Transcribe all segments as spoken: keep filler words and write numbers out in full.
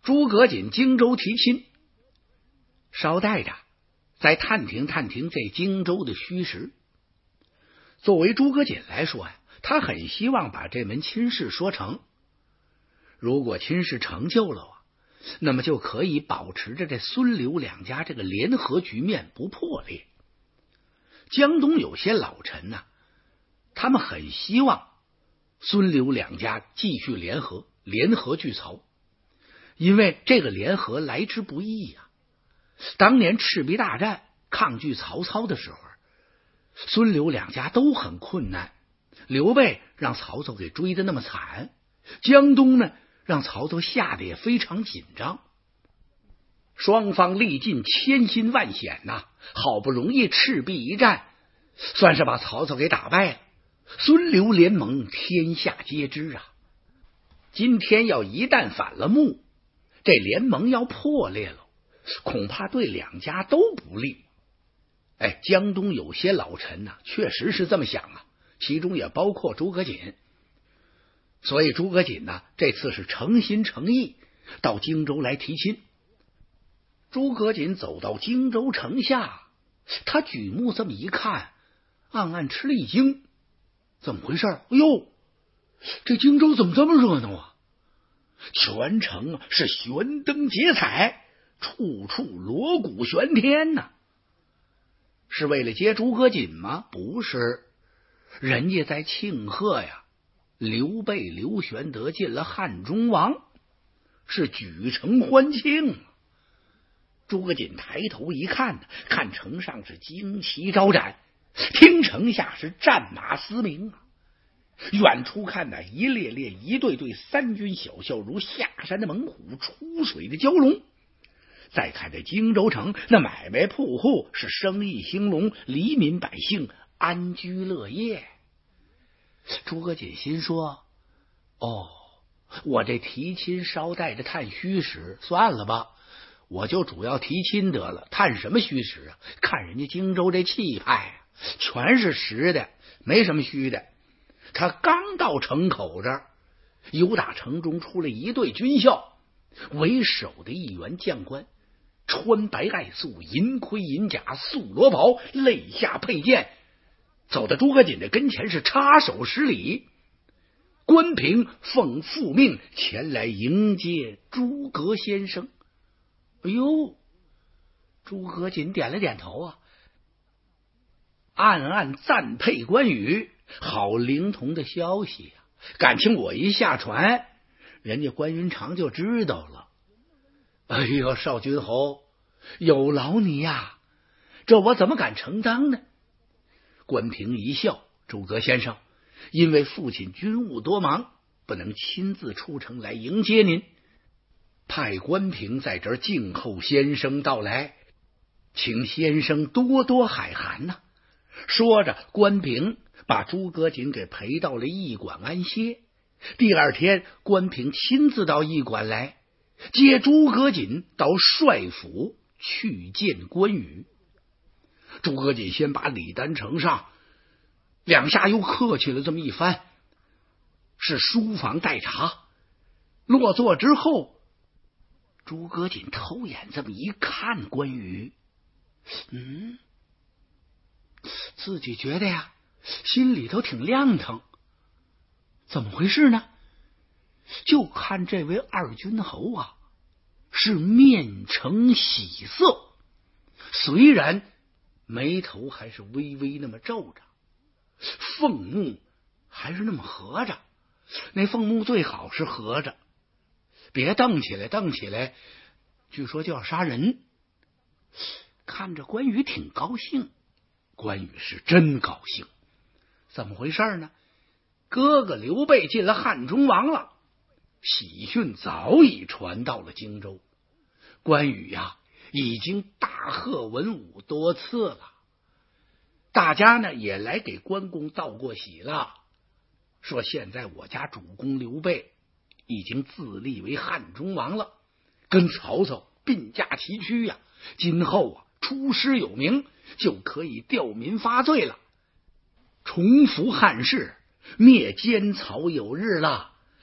诸葛瑾荆州提亲，捎带着再探听探听这荆州的虚实。作为诸葛瑾来说呀，他很希望把这门亲事说成。如果亲事成就了啊，那么就可以保持着这孙刘两家这个联合局面不破裂。江东有些老臣呢、啊，他们很希望孙刘两家继续联合，联合拒曹，因为这个联合来之不易呀、啊。当年赤壁大战抗拒曹操的时候，孙刘两家都很困难。刘备让曹操给追得那么惨，江东呢让曹操吓得也非常紧张。双方历尽千辛万险呐、啊，好不容易赤壁一战，算是把曹操给打败了。孙刘联盟天下皆知啊，今天要一旦反了目，这联盟要破裂了，恐怕对两家都不利。哎，江东有些老臣呐、啊，确实是这么想啊，其中也包括诸葛瑾。所以诸葛瑾呢，这次是诚心诚意到荆州来提亲。诸葛瑾走到荆州城下，他举目这么一看，暗暗吃了一惊，怎么回事？哎呦，这荆州怎么这么热闹啊？全城啊是悬灯结彩，处处锣鼓喧天呐、啊。是为了接诸葛瑾吗？不是，人家在庆贺呀，刘备刘玄德进了汉中王，是举城欢庆。诸葛瑾抬头一看，看城上是旌旗招展，听城下是战马嘶鸣啊。远处看呢，一列列一对对三军小校如下山的猛虎，出水的蛟龙。再看这荆州城，那买卖铺户是生意兴隆，黎民百姓安居乐业。诸葛瑾心说：哦，我这提亲捎带着探虚实，算了吧，我就主要提亲得了，探什么虚实啊？看人家荆州这气派，全是实的，没什么虚的。他刚到城口这儿，有打城中出了一队军校，为首的一员将官，穿白带素，银盔银甲，素罗袍，肋下佩剑，走到诸葛瑾的跟前是插手施礼。关平奉父命前来迎接诸葛先生。哎呦，诸葛瑾点了点头啊，暗暗赞佩关羽，好灵通的消息啊！感情我一下船，人家关云长就知道了。哎呦，少君侯，有劳你呀，这我怎么敢承当呢？关平一笑：诸葛先生，因为父亲军务多忙，不能亲自出城来迎接您，派关平在这儿静候先生到来，请先生多多海涵呐、啊。说着，关平把诸葛瑾给陪到了驿馆安歇。第二天，关平亲自到驿馆来接诸葛瑾到帅府去见关羽。诸葛瑾先把礼单呈上，两下又客气了这么一番，是书房待茶。落座之后，诸葛瑾偷眼这么一看关羽，嗯，自己觉得呀，心里头挺亮腾。怎么回事呢？就看这位二军侯啊，是面呈喜色，虽然眉头还是微微那么皱着，凤目还是那么合着，那凤目最好是合着，别瞪起来瞪起来，据说就要杀人。看着关羽挺高兴，关羽是真高兴。怎么回事呢？哥哥刘备进了汉中王了，喜讯早已传到了荆州。关羽呀，已经大贺文武多次了，大家呢也来给关公道过喜了，说现在我家主公刘备已经自立为汉中王了，跟曹操并驾齐驱呀、啊，今后啊出师有名，就可以吊民发罪了，重复汉室，灭奸曹有日了。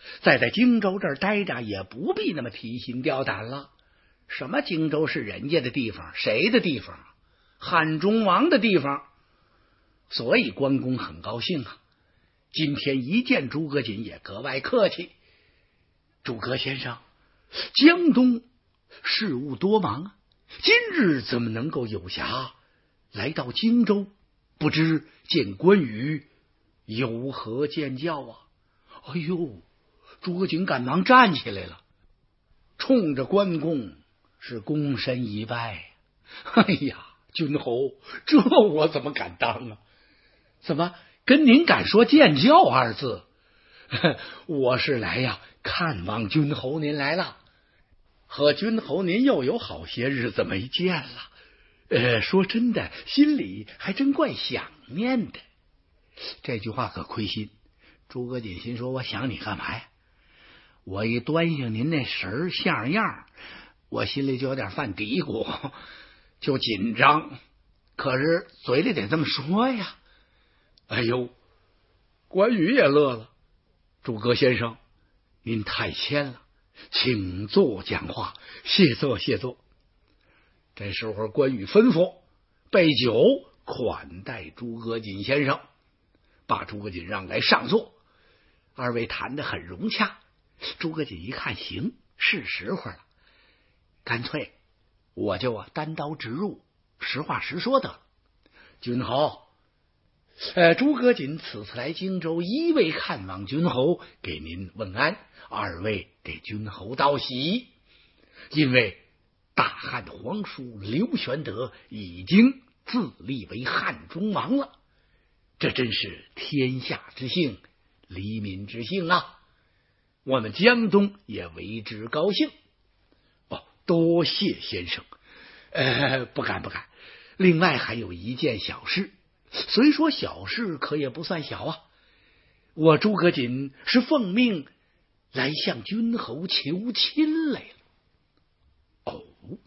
再在荆州这儿待着，也不必那么提心吊胆了。什么荆州是人家的地方，谁的地方？汉中王的地方。所以关公很高兴啊，今天一见诸葛瑾也格外客气。诸葛先生，江东事务多忙啊，今日怎么能够有暇来到荆州？不知见关羽有何见教啊？哎呦，诸葛瑾赶忙站起来了，冲着关公是躬身一拜。哎呀，君侯，这我怎么敢当啊？怎么跟您敢说见教二字？我是来呀看望君侯您来了，和君侯您又有好些日子没见了。呃，说真的，心里还真怪想念的。这句话可亏心。诸葛瑾心说：我想你干嘛呀？我一端详您那神儿像样，我心里就有点犯嘀咕，就紧张。可是嘴里得这么说呀。哎呦，关羽也乐了。诸葛先生，您太谦了，请坐讲话。谢坐，谢坐。这时候关羽吩咐备酒款待诸葛瑾先生，把诸葛瑾让来上座。二位谈得很融洽。诸葛瑾一看，行，是时候了，干脆我就啊单刀直入，实话实说得了。君侯，呃，诸葛瑾此次来荆州，一位看望君侯，给您问安；二位给君侯道喜，因为大汉皇叔刘玄德已经自立为汉中王了，这真是天下之幸，黎民之幸啊！我们江东也为之高兴。哦，多谢先生。呃，不敢不敢。另外还有一件小事，虽说小事，可也不算小啊。我诸葛瑾是奉命来向君侯求亲来了。哦，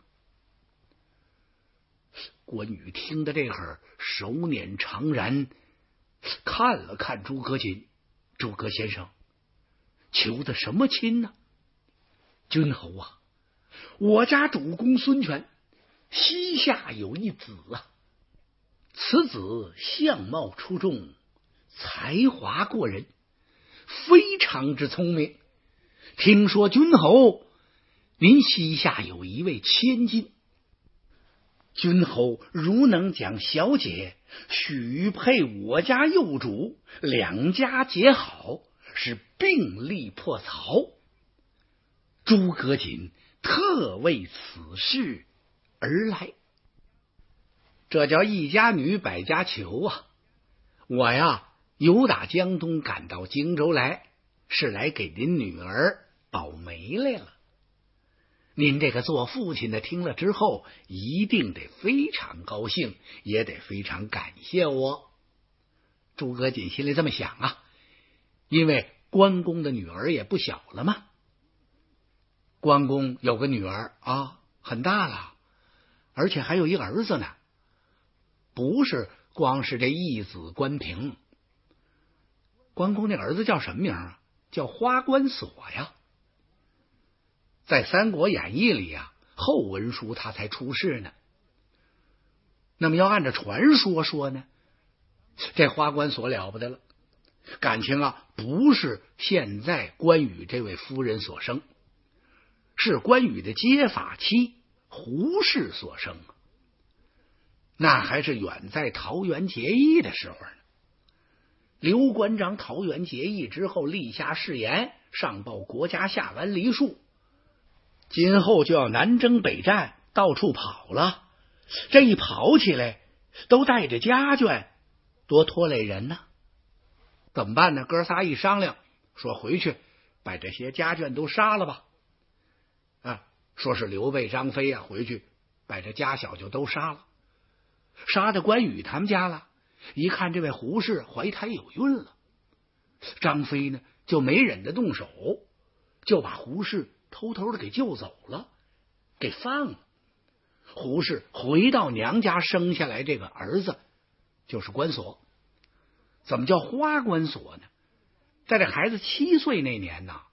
关羽听得这会儿，手捻长髯，看了看诸葛瑾。诸葛先生，求的什么亲呢？君侯啊，我家主公孙权膝下有一子啊，此子相貌出众，才华过人，非常之聪明。听说君侯您膝下有一位千金，君侯如能将小姐许配我家幼主，两家结好，是并力破曹。诸葛瑾特为此事而来。这叫一家女百家求啊！我呀，由打江东赶到荆州来，是来给您女儿保媒来了。您这个做父亲的听了之后，一定得非常高兴，也得非常感谢我。诸葛瑾心里这么想啊，因为关公的女儿也不小了嘛。关公有个女儿啊，很大了，而且还有一个儿子呢，不是光是这一子关平。关公那儿子叫什么名啊？叫花关索呀。在《三国演义》里啊，后文书他才出世呢。那么要按照传说说呢，这花关索了不得了，感情啊不是现在关羽这位夫人所生，是关羽的结发妻胡氏所生。那还是远在桃园结义的时候呢。刘关张桃园结义之后，立下誓言，上报国家下完梨树，今后就要南征北战，到处跑了。这一跑起来，都带着家眷，多拖累人呢。怎么办呢？哥仨一商量，说回去把这些家眷都杀了吧。啊，说是刘备、张飞啊，回去把这家小就都杀了。杀的关羽他们家了，一看这位胡氏怀胎有孕了，张飞呢就没忍得动手，就把胡氏偷偷的给救走了，给放了。胡氏回到娘家，生下来这个儿子就是关索。怎么叫花关索呢？在这孩子七岁那年呢，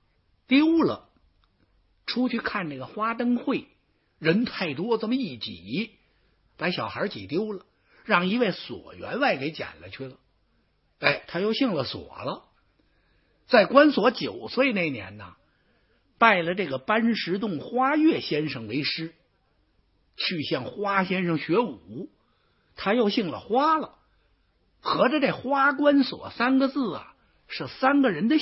丢了，出去看那个花灯会，人太多，这么一挤，把小孩挤丢了，让一位索员外给捡了去了。哎，他又姓了索了。在关索九岁那年呢，拜了这个班石洞花月先生为师，去向花先生学武。他又姓了花了，合着这花关索三个字啊，是三个人的姓。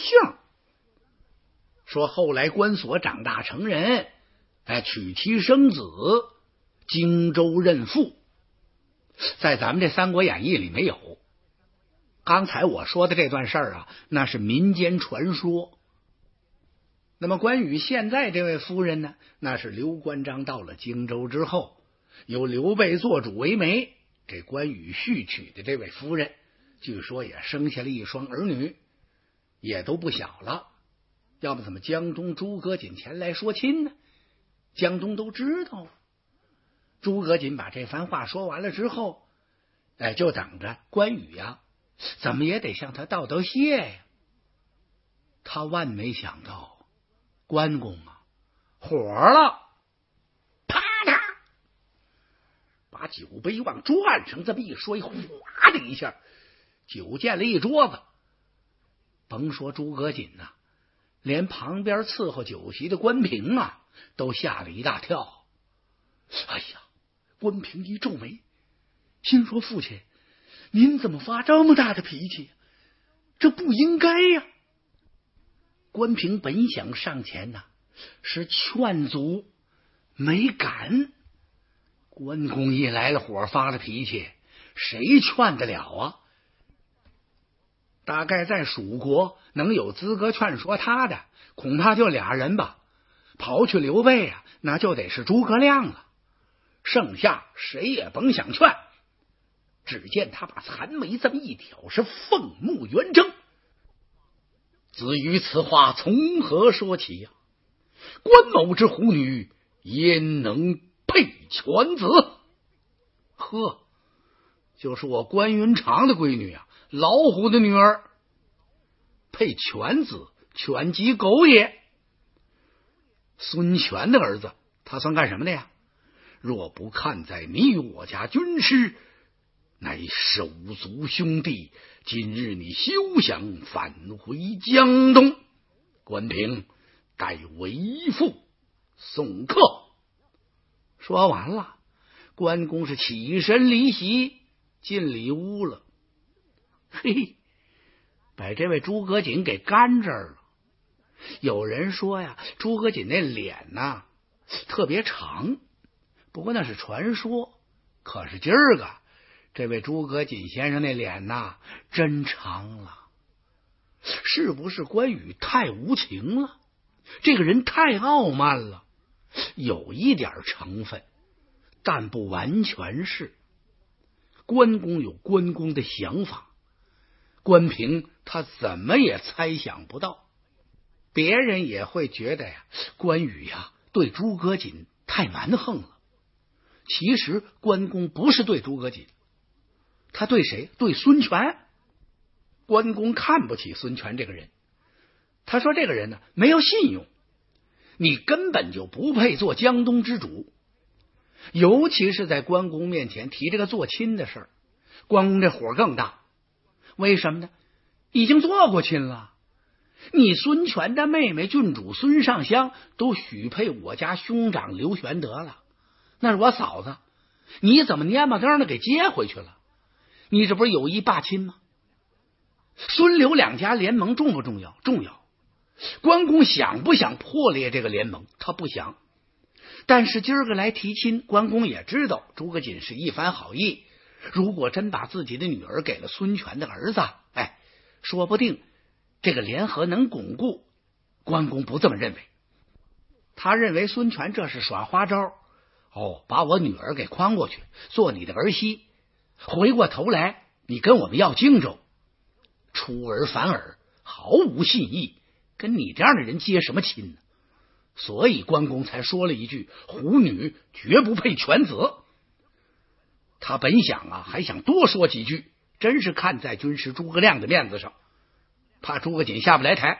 说后来关索长大成人，哎，娶妻生子，荆州任父，在咱们这《三国演义》里没有。刚才我说的这段事儿啊，那是民间传说。那么关羽现在这位夫人呢，那是刘关张到了荆州之后，由刘备做主为媒，这关羽续娶的这位夫人，据说也生下了一双儿女，也都不小了。要不怎么江东诸葛瑾前来说亲呢？江东都知道。诸葛瑾把这番话说完了之后，哎，就等着关羽呀，怎么也得向他道道谢呀。他万没想到，关公啊，火了，啪嗒，把酒杯往桌案上这么一摔，哗的一下，酒溅了一桌子。甭说诸葛瑾呐、啊，连旁边伺候酒席的关平啊，都吓了一大跳。哎呀，关平一皱眉，心说：父亲，您怎么发这么大的脾气？这不应该呀！关平本想上前呐、啊，是劝阻，没敢。关公一来了火，发了脾气，谁劝得了啊？大概在蜀国能有资格劝说他的，恐怕就俩人吧。刨去刘备啊，那就得是诸葛亮了。剩下谁也甭想劝。只见他把残眉这么一挑，是凤目圆睁。子于此话从何说起呀、啊？关某之虎女焉能配犬子？呵，就是我关云长的闺女啊，老虎的女儿，配犬子，犬即狗也。孙权的儿子，他算干什么的呀？若不看在你与我家军师乃手足兄弟，今日你休想返回江东。关平待为父送客。说完了，关公是起身离席，进里屋了。嘿，把这位诸葛瑾给干这儿了。有人说呀，诸葛瑾那脸呐特别长，不过那是传说。可是今儿个这位诸葛瑾先生那脸呐真长了。是不是关羽太无情了？这个人太傲慢了？有一点成分，但不完全是。关公有关公的想法，关平他怎么也猜想不到。别人也会觉得呀，关羽呀对诸葛瑾太蛮横了。其实关公不是对诸葛瑾，他对谁？对孙权。关公看不起孙权这个人，他说这个人呢没有信用，你根本就不配做江东之主。尤其是在关公面前提这个做亲的事儿，关公这火更大。为什么呢？已经做过亲了。你孙权的妹妹郡主孙尚香都许配我家兄长刘玄德了，那是我嫂子，你怎么蔫巴登的给接回去了？你这不是有意霸亲吗？孙刘两家联盟重不重要？重要。关公想不想破裂这个联盟？他不想。但是今儿个来提亲，关公也知道诸葛瑾是一番好意，如果真把自己的女儿给了孙权的儿子，哎，说不定这个联合能巩固。关公不这么认为，他认为孙权这是耍花招，哦，把我女儿给诓过去做你的儿媳，回过头来你跟我们要荆州，出尔反尔，毫无信义，跟你这样的人接什么亲呢？所以关公才说了一句虎女绝不配犬子。他本想啊还想多说几句，真是看在军师诸葛亮的面子上，怕诸葛瑾下不来台，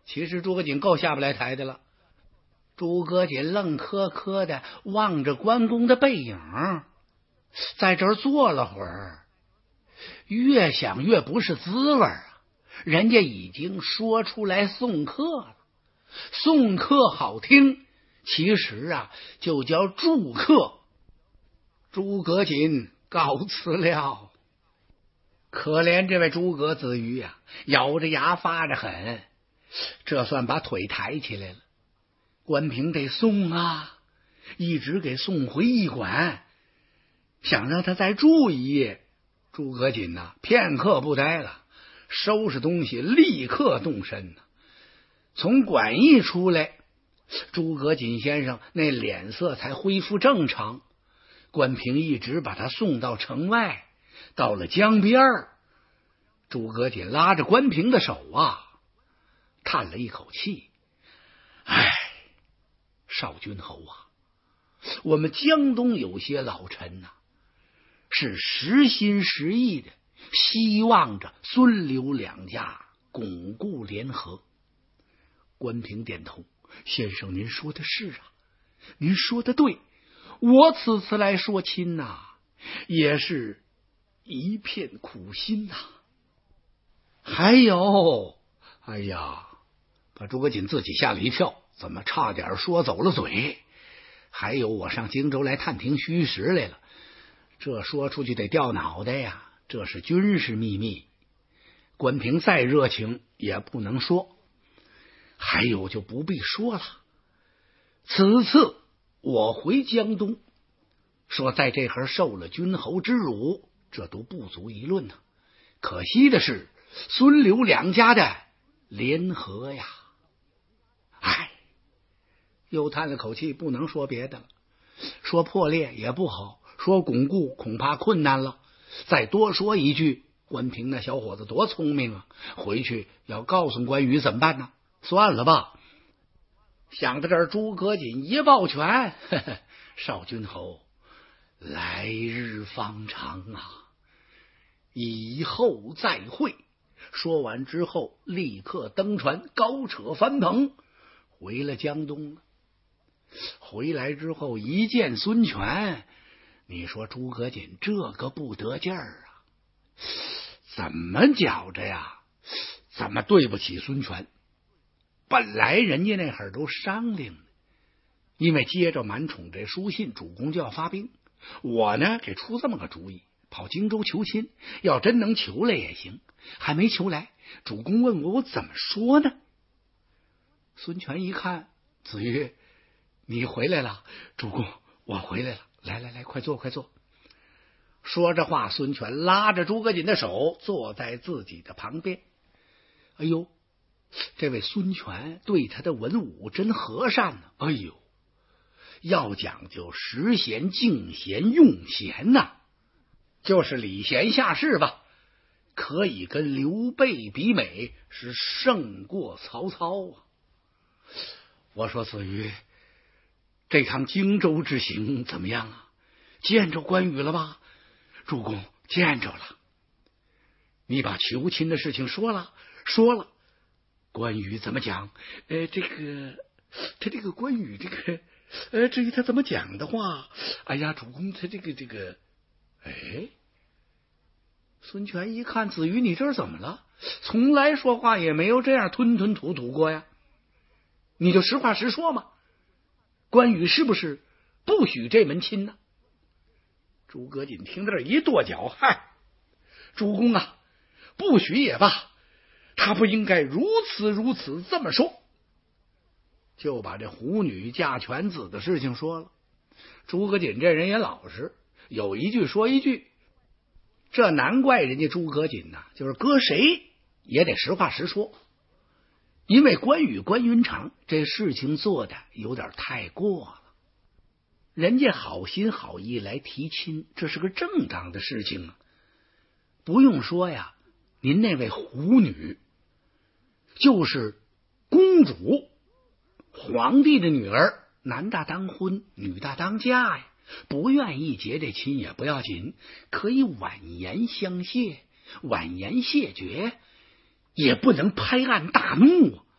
其实诸葛瑾够下不来台的了。诸葛瑾愣磕磕的望着关公的背影，在这儿坐了会儿，越想越不是滋味啊！人家已经说出来送客了，送客好听，其实啊就叫祝客。诸葛瑾告辞了。可怜这位诸葛子瑜啊，咬着牙发着狠，这算把腿抬起来了。关平得送啊，一直给送回驿馆，想让他再住一夜。诸葛瑾呐、啊，片刻不待了，收拾东西，立刻动身呢。从馆驿出来，诸葛瑾先生那脸色才恢复正常。关平一直把他送到城外，到了江边儿，诸葛瑾拉着关平的手啊，叹了一口气：“唉，少君侯啊，我们江东有些老臣呐、啊，是实心实意的希望着孙刘两家巩固联合。”关平点头：“先生，您说的是啊，您说的对。我此次来说亲呐、啊，也是一片苦心呐、啊。还有，哎呀，把诸葛瑾自己吓了一跳，怎么差点说走了嘴？还有，我上荆州来探听虚实来了，这说出去得掉脑袋呀，这是军事秘密。关平再热情也不能说。还有就不必说了，此次我回江东，说在这行受了君侯之辱，这都不足一论呢、啊。可惜的是孙刘两家的联合呀。唉，又叹了口气，不能说别的了。说破裂也不好，说巩固恐怕困难了。再多说一句，关平那小伙子多聪明啊，回去要告诉关羽怎么办呢？算了吧。想到这儿，诸葛瑾一抱拳：“呵呵，少君侯，来日方长啊，以后再会。”说完之后，立刻登船，高扯帆篷，回了江东了。回来之后，一见孙权，你说诸葛瑾这个不得劲儿啊，怎么觉着呀？怎么对不起孙权？本来人家那会儿都商量，因为接着满宠这书信，主公就要发兵。我呢，给出这么个主意，跑荆州求亲，要真能求来也行。还没求来，主公问我，我怎么说呢？孙权一看，子瑜，你回来了。主公，我回来了。来来来，快坐快坐。说着话，孙权拉着诸葛瑾的手，坐在自己的旁边。哎呦，这位孙权对他的文武真和善呢、啊。哎呦，要讲究识贤、敬贤、用贤呐、啊，就是礼贤下士吧，可以跟刘备比美，是胜过曹操啊。我说子瑜，这趟荆州之行怎么样啊？见着关羽了吧？主公，见着了。你把求亲的事情说了？说了。关羽怎么讲？呃，这个他这个关羽这个呃，至于他怎么讲的话，哎呀，主公他这个这个，哎，孙权一看，子瑜你这是怎么了？从来说话也没有这样吞吞吐吐过呀，你就实话实说嘛。关羽是不是不许这门亲呢？诸葛瑾听到这一跺脚，嗨，主公啊，不许也罢，他不应该如此如此这么说，就把这虎女嫁犬子的事情说了。诸葛瑾这人也老实，有一句说一句，这难怪人家诸葛瑾呐、啊，就是搁谁也得实话实说。因为关羽关云长这事情做的有点太过了，人家好心好意来提亲，这是个正当的事情啊。不用说呀，您那位虎女就是公主，皇帝的女儿，男大当婚，女大当嫁呀。不愿意结这亲也不要紧，可以婉言相谢，婉言谢绝，也不能拍案大怒啊。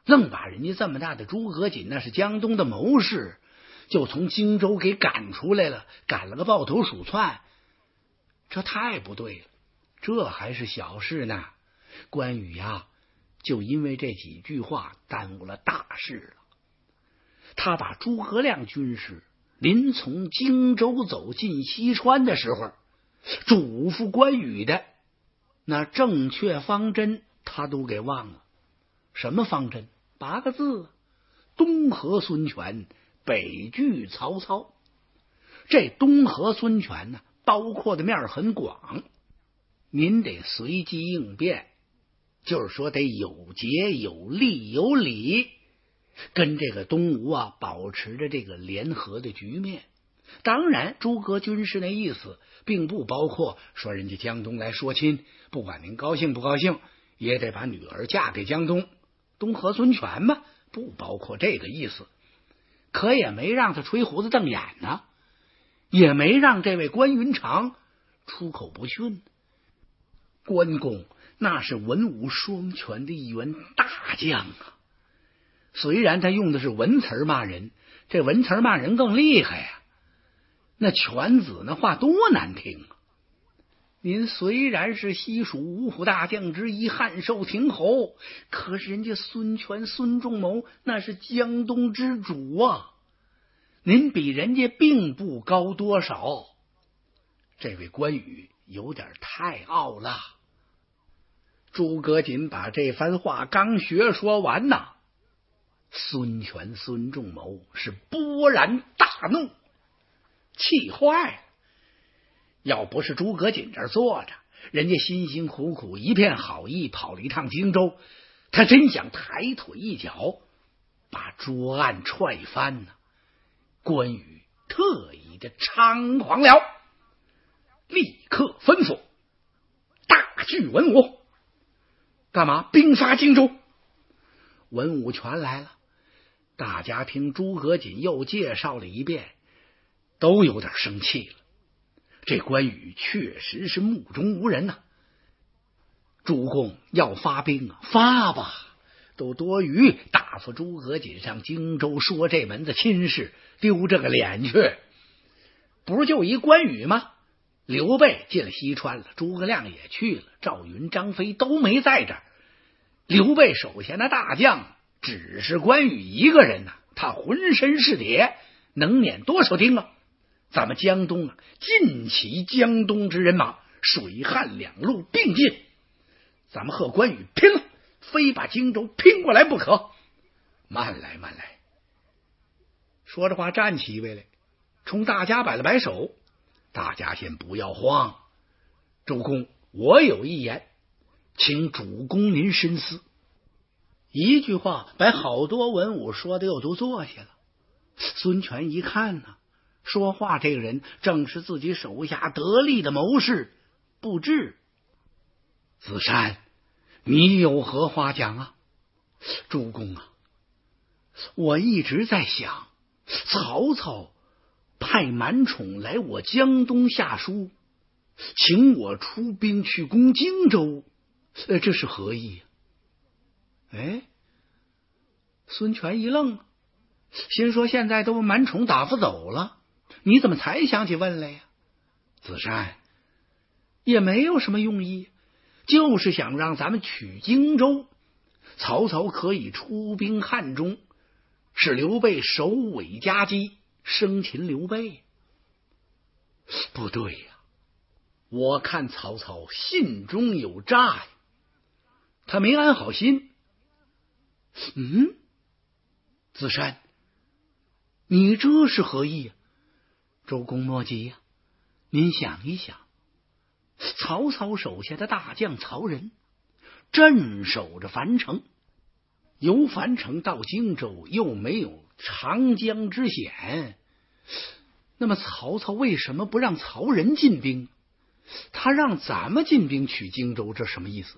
愣把人家这么大的诸葛瑾，那是江东的谋士，就从荆州给赶出来了，赶了个抱头鼠窜，这太不对了。这还是小事呢，关羽呀，就因为这几句话耽误了大事了。他把诸葛亮军师临从荆州走进西川的时候，嘱咐关羽的那正确方针他都给忘了。什么方针？八个字：东和孙权，北拒曹操。这东和孙权呢，包括的面很广，您得随机应变，就是说得有节有利有理，跟这个东吴啊保持着这个联合的局面。当然诸葛军师那意思并不包括说人家江东来说亲，不管您高兴不高兴也得把女儿嫁给江东。东和孙权嘛，不包括这个意思，可也没让他吹胡子瞪眼呢，也没让这位关云长出口不逊。关公那是文武双全的一员大将啊，虽然他用的是文词骂人，这文词骂人更厉害呀、啊。那犬子那话多难听啊！您虽然是西蜀五虎大将之一汉寿亭侯，可是人家孙权孙仲谋那是江东之主啊，您比人家并不高多少。这位关羽有点太傲了。诸葛瑾把这番话刚学说完呐，孙权孙仲谋是勃然大怒，气坏了。要不是诸葛瑾这儿坐着，人家辛辛苦苦一片好意跑了一趟荆州，他真想抬腿一脚把桌案踹翻呢。关羽特意的猖狂了，立刻吩咐大聚文武。干嘛？兵发荆州。文武全来了，大家听诸葛瑾又介绍了一遍，都有点生气了。这关羽确实是目中无人呐、啊！主公要发兵啊，发吧，都多余，打发诸葛瑾上荆州说这门子亲事，丢这个脸去。不是就一关羽吗？刘备进了西川了，诸葛亮也去了，赵云张飞都没在这儿。刘备手下那大将只是关羽一个人呐、啊，他浑身是铁，能撵多少兵啊？咱们江东啊，尽起江东之人马，水旱两路并进，咱们和关羽拼了，非把荆州拼过来不可。慢来慢来。说着话站起一位来，冲大家摆了摆手，大家先不要慌，主公我有一言，请主公您深思。一句话把好多文武说的又都坐下了。孙权一看呢、啊，说话这个人正是自己手下得力的谋士布置。子山，你有何话讲啊？主公啊，我一直在想，曹操派满宠来我江东下书，请我出兵去攻荆州，呃，这是何意？哎，孙权一愣，心说现在都满宠打发走了，你怎么才想起问来呀？子山，也没有什么用意，就是想让咱们取荆州，曹操可以出兵汉中，使刘备首尾夹击，生擒刘备。不对呀、啊，我看曹操心中有诈呀，他没安好心。嗯，子山，你这是何意啊？周公莫急呀、啊，您想一想，曹操手下的大将曹仁镇守着樊城，由樊城到荆州又没有长江之险，那么曹操为什么不让曹仁进兵？他让咱们进兵取荆州，这什么意思？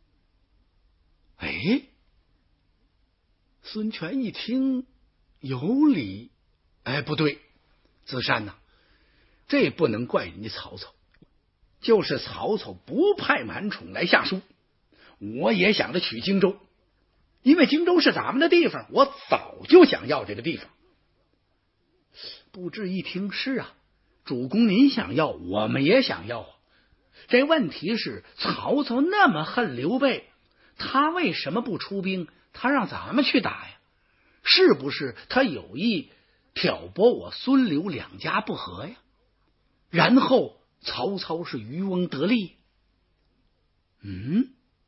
哎，孙权一听有理，哎，不对，子山呐、啊，这不能怪人家曹操，就是曹操不派满宠来下书，我也想着取荆州， 因为荆州是咱们的地方，我早就想要这个地方。不知一听是啊，主公您想要，我们也想要啊。这问题是曹操那么恨刘备，他为什么不出兵？他让咱们去打呀？是不是他有意挑拨我孙刘两家不和呀？然后曹操是渔翁得利？嗯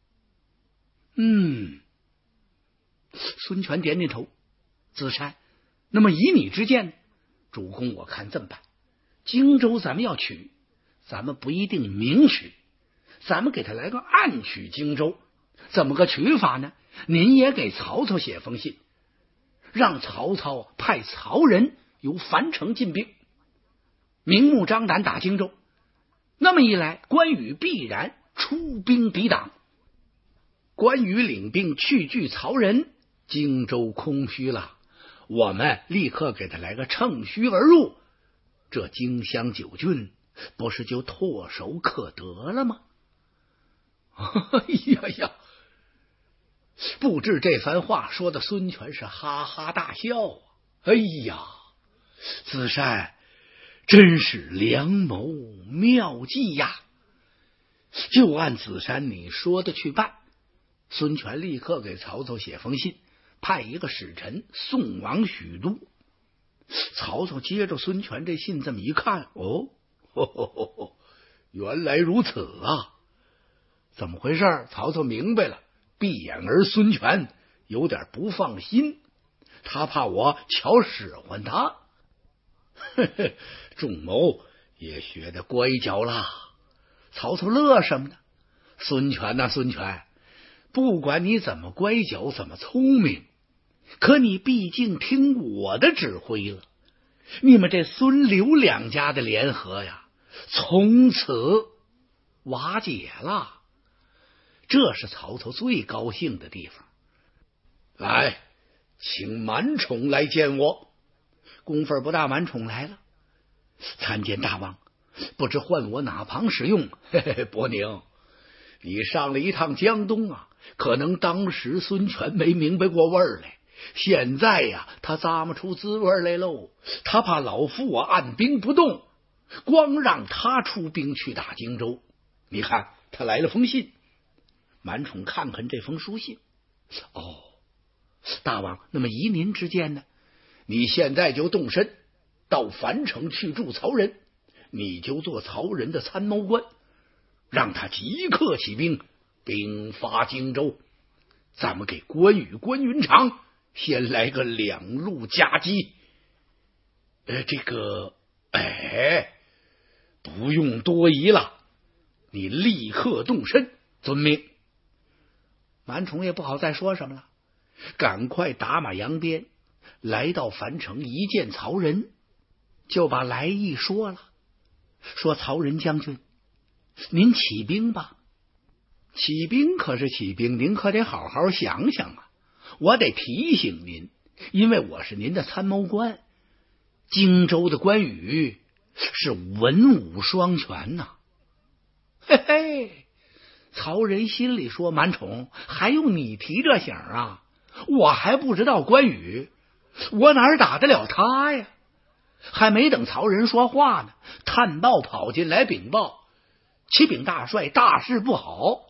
嗯，孙权点点头。子山，那么以你之见，主公我看这么办，荆州咱们要取，咱们不一定明取，咱们给他来个暗取荆州。怎么个取法呢？您也给曹操写封信，让曹操派曹仁由樊城进兵，明目张胆打荆州。那么一来，关羽必然出兵抵挡。关羽领兵去拒曹仁，荆州空虚了，我们立刻给他来个乘虚而入，这荆襄九郡不是就唾手可得了吗？哎呀呀！不知这番话说的孙权是哈哈大笑啊！哎呀，子山真是良谋妙计呀！就按子山你说的去办。孙权立刻给曹操写封信，派一个使臣送往许都。曹操接着孙权这信这么一看，哦，呵呵呵呵，原来如此啊！怎么回事？曹操明白了，闭眼儿孙权有点不放心，他怕我巧使唤他。呵呵，仲谋也学得乖巧了。曹操乐什么呢？孙权呐、啊，孙权，不管你怎么乖巧，怎么聪明，可你毕竟听我的指挥了。你们这孙刘两家的联合呀，从此瓦解了。这是曹操最高兴的地方。来，请满宠来见我。功夫不大，满宠来了。参见大王，不知唤我哪旁使用？嘿嘿，伯宁，你上了一趟江东啊，可能当时孙权没明白过味儿来，现在呀，他咂摸出滋味来喽。他怕老夫我按兵不动，光让他出兵去打荆州。你看，他来了封信。满宠看看这封书信，哦，大王，那么依您之见呢？你现在就动身到樊城去助曹仁，你就做曹仁的参谋官，让他即刻起兵，兵发荆州。咱们给关羽、关云长先来个两路夹击。呃，这个，哎，不用多疑了，你立刻动身，遵命。满宠也不好再说什么了，赶快打马扬鞭，来到樊城，一见曹仁，就把来意说了。说曹仁将军，您起兵吧。起兵可是起兵，您可得好好想想啊！我得提醒您，因为我是您的参谋官。荆州的关羽是文武双全呐、啊。嘿嘿。曹仁心里说：“满宠，还用你提这醒啊？我还不知道关羽，我哪打得了他呀？”还没等曹仁说话呢，探报跑进来禀报：“启禀大帅，大事不好！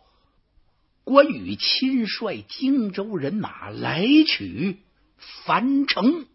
关羽亲率荆州人马来取樊城。”